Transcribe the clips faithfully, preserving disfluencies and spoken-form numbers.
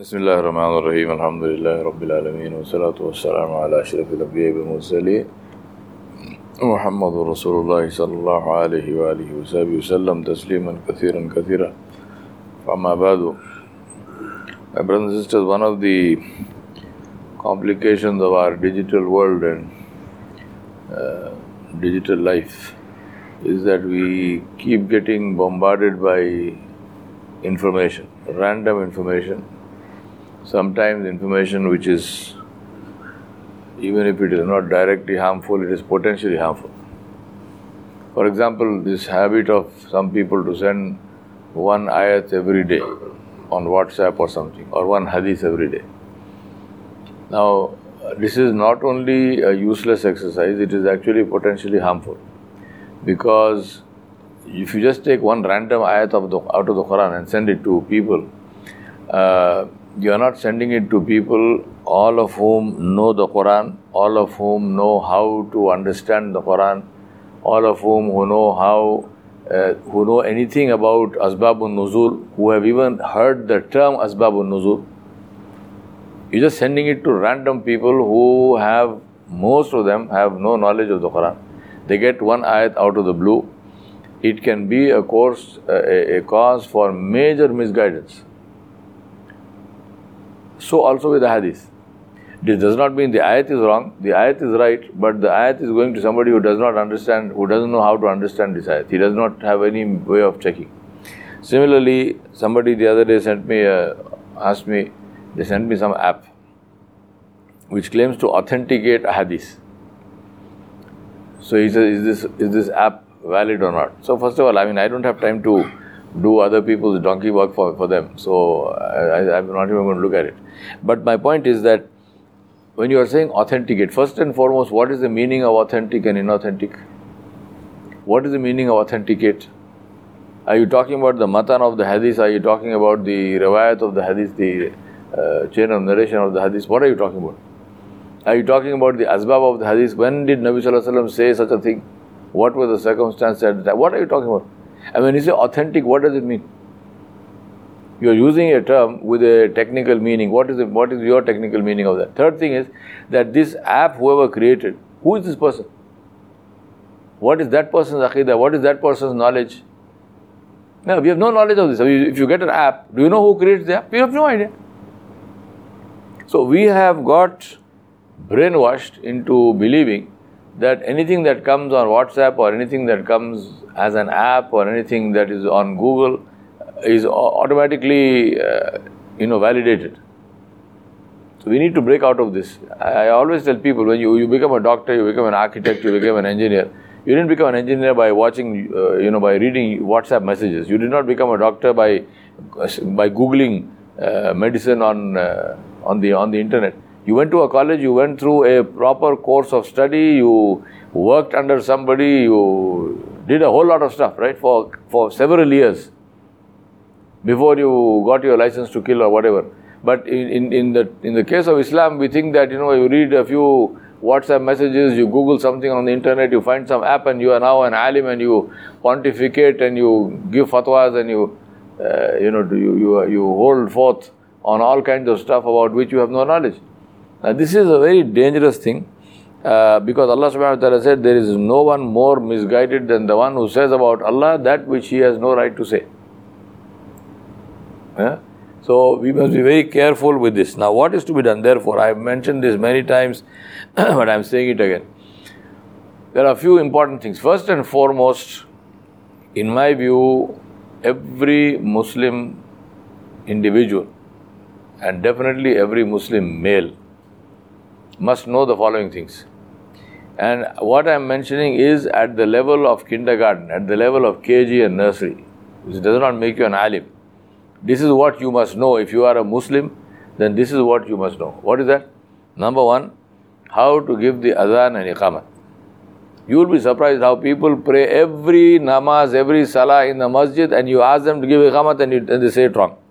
Bismillahir Rahmanir Rahim. Alhamdulillahi Rabbil Alameen. Wa salatu wa salamu ala ashrafil anbiya'i wal mursaleen. Muhammadur Rasulullah sallallahu alayhi wa alihi wa sahbihi wa sallam tasliman kathiran kathira. Amma ba'du. My brothers and sisters, one of the complications of our digital world and uh, digital life is that we keep getting bombarded by information, random information. Sometimes information which is, even if it is not directly harmful, it is potentially harmful. For example, this habit of some people to send one ayat every day on WhatsApp or something, or one hadith every day. Now, this is not only a useless exercise, it is actually potentially harmful. Because if you just take one random ayat of the, out of the Quran and send it to people, uh, you are not sending it to people all of whom know the Quran, all of whom know how to understand the Quran, all of whom who know how, uh, who know anything about Asbabun Nuzul, who have even heard the term Asbabun Nuzul. You're just sending it to random people who have, most of them have no knowledge of the Quran. They get one ayat out of the blue. It can be a course, a, a cause for major misguidance. So also with the hadith. This does not mean the ayat is wrong, the ayat is right, but the ayat is going to somebody who does not understand, who doesn't know how to understand this ayat. He does not have any way of checking. Similarly, somebody the other day sent me, uh, asked me, they sent me some app which claims to authenticate a hadith. So he says, is this, is this app valid or not? So first of all, I mean, I don't have time to do other people's donkey work for, for them. So I, I'm not even going to look at it. But my point is that when you are saying authenticate, first and foremost, what is the meaning of authentic and inauthentic? What is the meaning of authenticate? Are you talking about the matan of the hadith? Are you talking about the riwayat of the hadith, the uh, chain of narration of the hadith? What are you talking about? Are you talking about the asbab of the hadith? When did Nabi Sallallahu Alaihi Wasallam say such a thing? What were the circumstances at the time? What are you talking about? And when you say authentic, what does it mean? You are using a term with a technical meaning. What is it, what is your technical meaning of that? Third thing is that this app, whoever created, who is this person? What is that person's aqidah? What is that person's knowledge? No, we have no knowledge of this. If you get an app, do you know who creates the app? We have no idea. So we have got brainwashed into believing that anything that comes on WhatsApp or anything that comes as an app or anything that is on Google is automatically, uh, you know, validated. So we need to break out of this. I always tell people, when you, you become a doctor, you become an architect, you become an engineer. You didn't become an engineer by watching, uh, you know, by reading WhatsApp messages. You did not become a doctor by by Googling uh, medicine on uh, on the on the internet. You went to a college, you went through a proper course of study, you worked under somebody, you did a whole lot of stuff, right, for, for several years before you got your license to kill or whatever. But in, in, in, the, in the case of Islam, we think that, you know, you read a few WhatsApp messages, you Google something on the internet, you find some app and you are now an alim and you pontificate and you give fatwas and you, uh, you know, you, you, you hold forth on all kinds of stuff about which you have no knowledge. Now this is a very dangerous thing uh, because Allah subhanahu wa ta'ala said there is no one more misguided than the one who says about Allah that which he has no right to say. Yeah? So we must be very careful with this. Now what is to be done? Therefore, I have mentioned this many times but I am saying it again. There are a few important things. First and foremost, in my view, every Muslim individual and definitely every Muslim male must know the following things. And what I am mentioning is at the level of kindergarten, at the level of K G and nursery. This does not make you an alim. This is what you must know. If you are a Muslim, then this is what you must know. What is that? Number one, how to give the adhan and iqamat. You will be surprised how people pray every namaz, every salah in the masjid and you ask them to give iqamat and, you, and they say it wrong.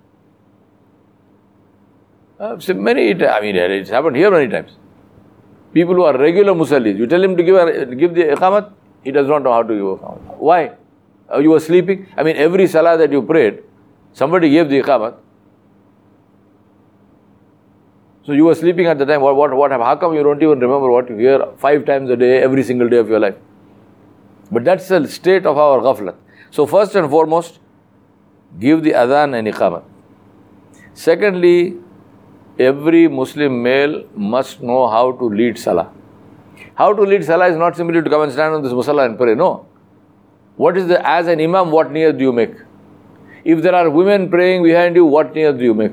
Uh, so many, I mean, it's happened here many times. People who are regular musallis, you tell him to give, give the iqamat, he does not know how to give iqamat. Why? Uh, you were sleeping. I mean, every salah that you prayed, somebody gave the iqamat. So you were sleeping at the time. What, what, what, how come you don't even remember what you hear five times a day, every single day of your life? But that's the state of our ghaflat. So first and foremost, give the adhan and iqamah. Secondly, every Muslim male must know how to lead salah. How to lead salah is not simply to come and stand on this musalla and pray. No. What is the, as an imam, what niyat do you make? If there are women praying behind you, what niyat do you make?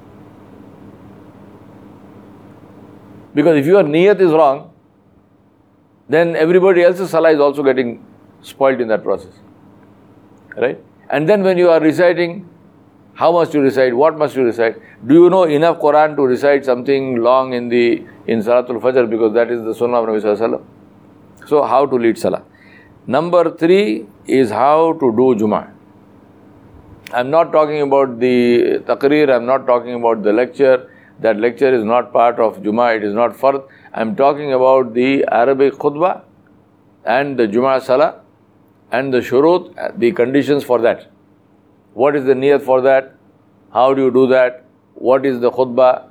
Because if your niyat is wrong, then everybody else's salah is also getting spoiled in that process. Right? And then when you are reciting, how must you recite? What must you recite? Do you know enough Quran to recite something long in the in Salatul Fajr, because that is the Sunnah of Nabi Sallallahu Alaihi Wasallam? So how to lead salah. Number three is how to do Jummah. I'm not talking about the taqreer, I'm not talking about the lecture. That lecture is not part of Jummah, it is not fard. I'm talking about the Arabic khutbah and the Jummah salah and the shurut, the conditions for that. What is the niyat for that? How do you do that? What is the khutbah?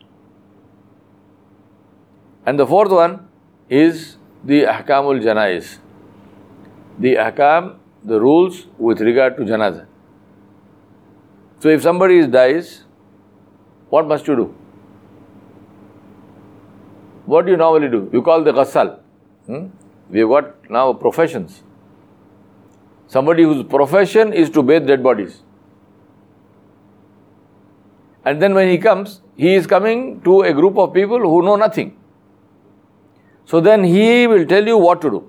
And the fourth one is the ahkamul janaiz. The ahkam, the rules with regard to janazah. So if somebody dies, what must you do? What do you normally do? You call the ghassal. Hmm? We have got now professions. Somebody whose profession is to bathe dead bodies. And then when he comes, he is coming to a group of people who know nothing. So then he will tell you what to do.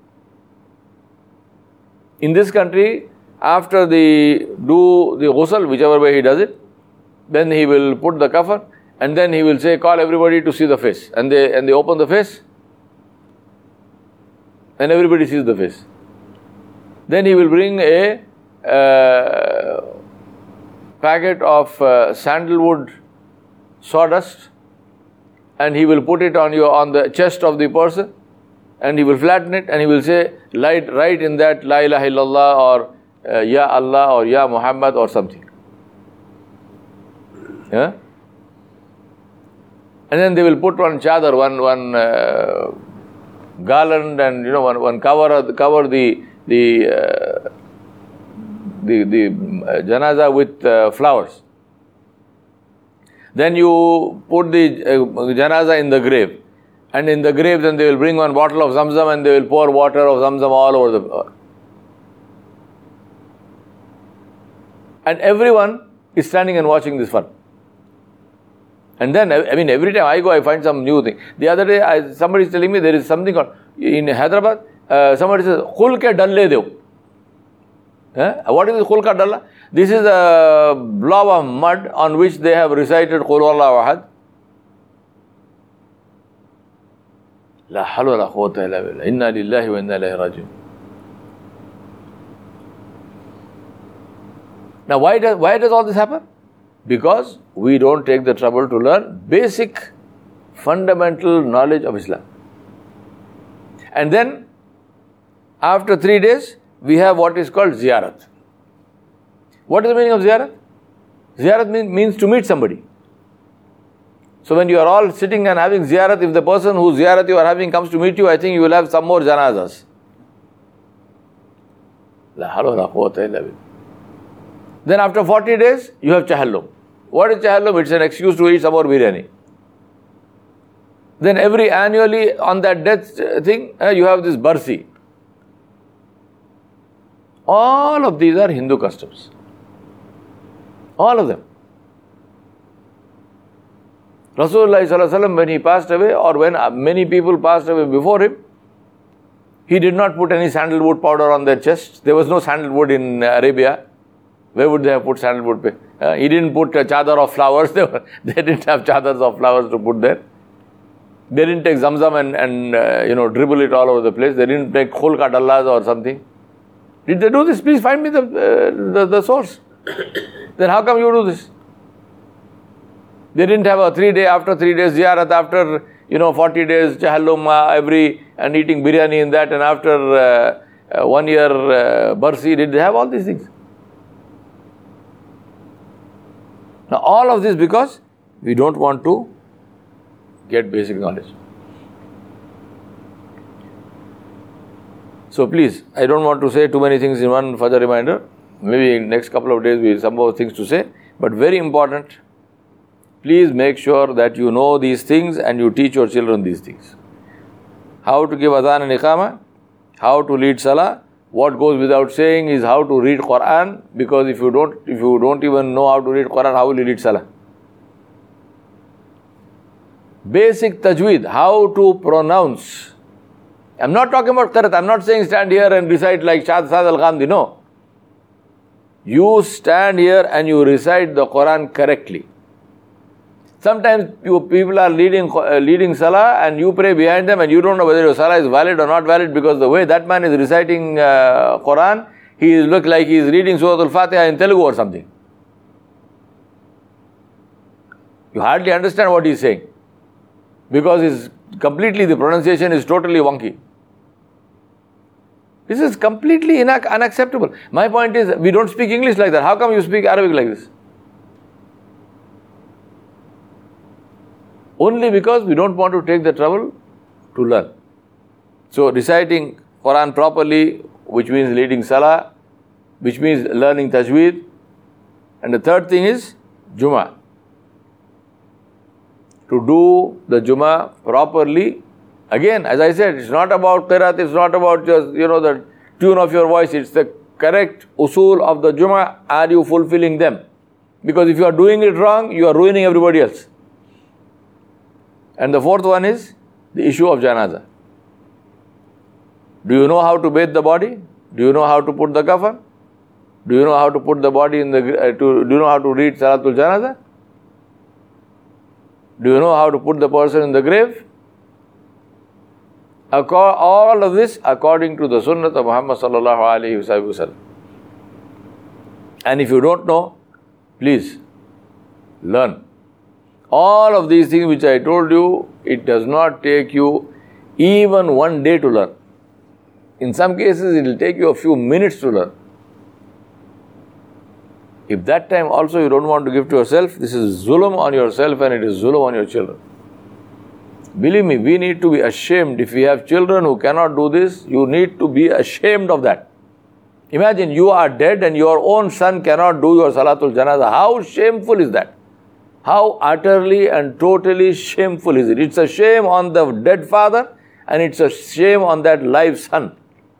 In this country, after the do the ghusl, whichever way he does it, then he will put the kafan and then he will say, call everybody to see the face. And they and they open the face and everybody sees the face. Then he will bring a uh, packet of uh, sandalwood sawdust and he will put it on your on the chest of the person and he will flatten it and he will say, write, write in that La ilaha illallah or uh, Ya Allah or Ya Muhammad or something. Yeah? And then they will put one chadar, one one uh, garland and you know one one cover cover the the uh, the the uh, janaza with uh, flowers. Then you put the uh, janaza in the grave, and in the grave then they will bring one bottle of Zamzam and they will pour water of Zamzam all over the uh, and everyone is standing and watching this fun. And then, I mean, every time I go, I find some new thing. The other day, I, somebody is telling me there is something called, in Hyderabad, uh, somebody says, Khul ke dalle deo. Eh? What is Khul ka dalla? This is a blob of mud on which they have recited Qul Huwallahu Ahad. La hawla wa la quwwata illa billah. Inna lillahi wa inna ilayhi raji'un. Now, why does, why does all this happen? Because we don't take the trouble to learn basic, fundamental knowledge of Islam. And then, after three days, we have what is called ziyarat. What is the meaning of ziyarat? Ziyarat mean, means to meet somebody. So when you are all sitting and having ziyarat, if the person whose ziyarat you are having comes to meet you, I think you will have some more janazas. La hawla wa la quwwata illa billah. Then after forty days, you have chahallum. What is chahallum? It's an excuse to eat some more biryani. Then every annually on that death thing, uh, you have this barsi. All of these are Hindu customs. All of them. Rasulullah sallallahu alaihi wasallam, when he passed away, or when many people passed away before him, he did not put any sandalwood powder on their chest. There was no sandalwood in Arabia. Where would they have put sandalwood? Uh, he didn't put a chadar of flowers. They, were, they didn't have chadars of flowers to put there. They didn't take zamzam and, and uh, you know, dribble it all over the place. They didn't make khul ka dallas or something. Did they do this? Please find me the, uh, the, the source. Then how come you do this? They didn't have a three day, after three days ziyarat, after, you know, forty days chahallum uh, every, and eating biryani in that, and after uh, uh, one year uh, barsi. Did they have all these things? Now all of this because we don't want to get basic knowledge. So please, I don't want to say too many things in one Fajr reminder. Maybe in next couple of days we have some more things to say. But very important, please make sure that you know these things and you teach your children these things. How to give adhan and iqamah, how to lead salah. What goes without saying is how to read Quran, because if you don't, if you don't even know how to read Quran, how will you read salah? Basic tajweed, how to pronounce. I'm not talking about qiraat. I'm not saying stand here and recite like Shah Saad al-Ghamdi. No. You stand here and you recite the Quran correctly. Sometimes you people are leading uh, leading salah and you pray behind them and you don't know whether your salah is valid or not valid, because the way that man is reciting uh, Quran, he looks like he is reading Surah Al-Fatiha in Telugu or something. You hardly understand what he is saying, because it's completely, the pronunciation is totally wonky. This is completely inac- unacceptable. My point is, we don't speak English like that. How come you speak Arabic like this? Only because we don't want to take the trouble to learn. So reciting Quran properly, which means leading salah, which means learning tajweed. And the third thing is Jummah. To do the Jummah properly. Again, as I said, it's not about qiraat, it's not about just, you know, the tune of your voice. It's the correct usul of the Jummah. Are you fulfilling them? Because if you are doing it wrong, you are ruining everybody else. And the fourth one is the issue of janazah. Do you know how to bathe the body? Do you know how to put the kafan? Do you know how to put the body in the, uh, to, do you know how to read Salatul Janazah? Do you know how to put the person in the grave? All of this according to the sunnah of Muhammad sallallahu alayhi wa sallam. And if you don't know, please learn. All of these things which I told you, it does not take you even one day to learn. In some cases, it will take you a few minutes to learn. If that time also you don't want to give to yourself, this is zulm on yourself and it is zulm on your children. Believe me, we need to be ashamed. If we have children who cannot do this, you need to be ashamed of that. Imagine you are dead and your own son cannot do your Salatul Janazah. How shameful is that? How utterly and totally shameful is it? It's a shame on the dead father and it's a shame on that live son.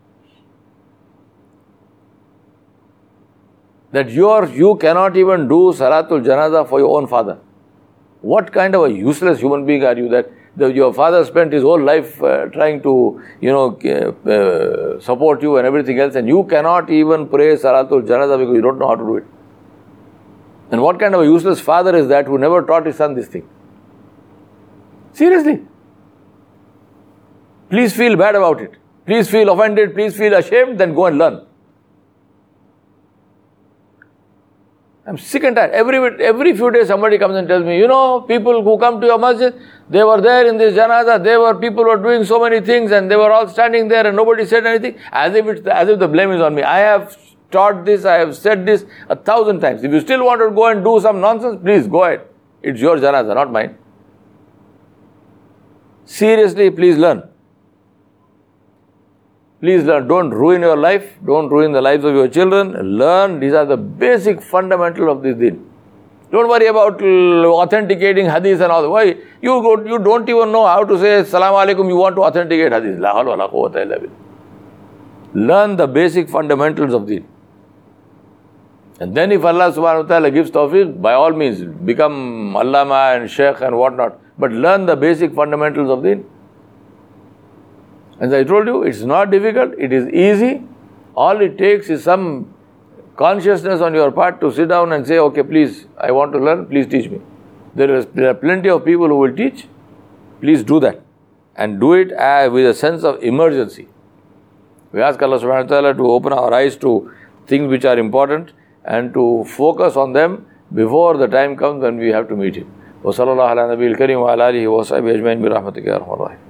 That you are, you cannot even do Salatul Janazah for your own father. What kind of a useless human being are you that the, your father spent his whole life uh, trying to, you know, uh, support you and everything else, and you cannot even pray Salatul Janazah because you don't know how to do it. And what kind of a useless father is that who never taught his son this thing? Seriously. Please feel bad about it. Please feel offended. Please feel ashamed. Then go and learn. I'm sick and tired. Every, every few days somebody comes and tells me, you know, people who come to your masjid, they were there in this janazah, they were, people were doing so many things and they were all standing there and nobody said anything, as if it's, as if the blame is on me. I have taught this, I have said this a thousand times. If you still want to go and do some nonsense, please go ahead. It's your janazah, not mine. Seriously, please learn. Please learn. Don't ruin your life. Don't ruin the lives of your children. Learn. These are the basic fundamental of this deen. Don't worry about authenticating hadith and all that. Why? You, go, you don't even know how to say Assalamu alaikum. You want to authenticate hadith. La hawla wa la quwwata illa billah. Learn the basic fundamentals of deen. And then if Allah subhanahu wa ta'ala gives tawfiq, by all means, become allama and sheikh and whatnot. But learn the basic fundamentals of deen. As I told you, it's not difficult, it is easy. All it takes is some consciousness on your part to sit down and say, okay, please, I want to learn, please teach me. There, is, there are plenty of people who will teach. Please do that. And do it uh, with a sense of emergency. We ask Allah subhanahu wa ta'ala to open our eyes to things which are important and to focus on them before the time comes when we have to meet Him. Wa sallallahu ala nabiyil kareem wa ala alihi wa sahbihi ajma'in bi rahmatika ya arhamar rahimin.